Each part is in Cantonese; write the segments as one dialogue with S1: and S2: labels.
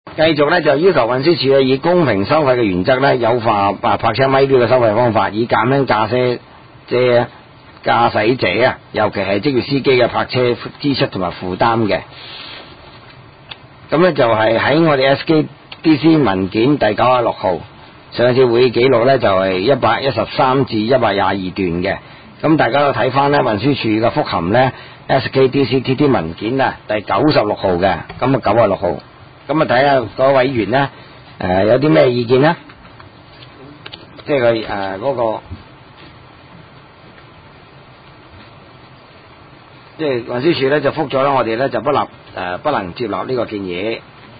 S1: 繼續咧就要求運輸署以公平收費嘅原則咧，優化泊車咪錶嘅收費方法，以減輕駕駛者啊，尤其係職業司機嘅泊車支出同埋負擔嘅。咁咧就係喺我哋 SKDC 文件第96號上次會議記錄咧，就係113至122段嘅。咁大家都睇翻咧運輸署嘅覆函咧 SKDCTT 文件啊第96號嘅，咁啊96號。咁啊睇下嗰位委員咧有啲咩意見咧？即係佢嗰個即係運輸署咧就覆咗啦，我哋咧就不能接納呢個建議。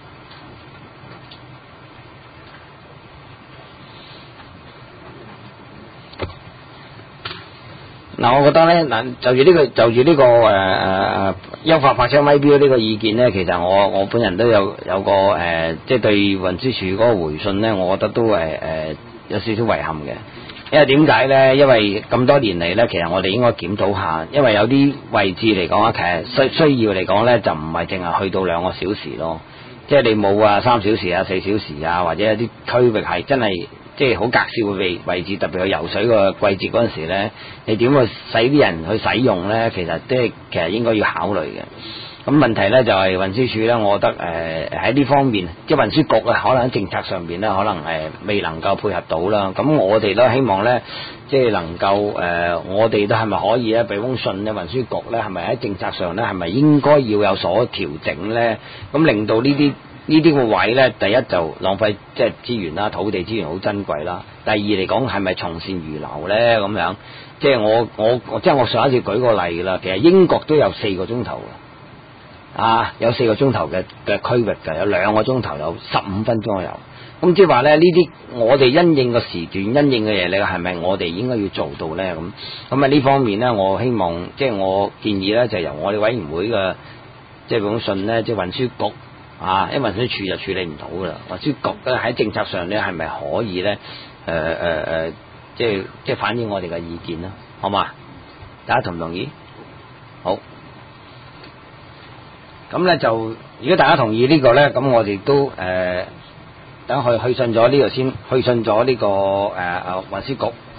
S1: 嗱，我覺得咧就住呢個優化泊車咪錶呢個意見咧，其實我本人都有個即係對運輸署嗰個回信咧，我覺得都有少少遺憾嘅。因為點解咧？因為咁多年嚟咧，其實我哋應該檢討下，因為有啲位置嚟講啊，其實需要嚟講咧，就唔係淨係去到2個小時咯。即係你冇3小時啊、4小時啊，或者有啲區域係真係即係好隔笑嘅位置，特別去游水個季節嗰陣時咧，你點去使啲人去使用咧？其實應該要考慮嘅。咁問題咧就係運輸署咧，我覺得喺呢方面，即係運輸局啊，可能喺政策上邊咧，可能未能夠配合到啦。咁我哋都希望咧，即係能夠我哋都係咪可以咧，俾封信咧，運輸局咧係咪喺政策上咧，係咪應該要有所調整咧？咁令到呢啲個位咧，第一就浪費即係資源啦，土地資源好珍貴啦。第二嚟講係咪從善如流咧？咁樣即係我上一次舉個例啦，其實英國都有4個鐘頭有4個鐘頭嘅區域嘅，有2個鐘頭有15分鐘有。咁即係話咧，呢啲我哋因應個時段、因應嘅嘢，你係咪我哋應該要做到咧？咁呢方面咧，我希望即係我建議咧，就由我哋委員會嘅即係封信咧，即係運輸局因為運輸署就處理唔到噶啦。運輸局咧喺政策上咧，係咪可以咧？即係反映我哋嘅意見啦，好嘛？大家同唔同意？好。咁咧就，如果大家同意呢個咧，咁我哋都等去信咗呢個先，去信咗呢個運輸局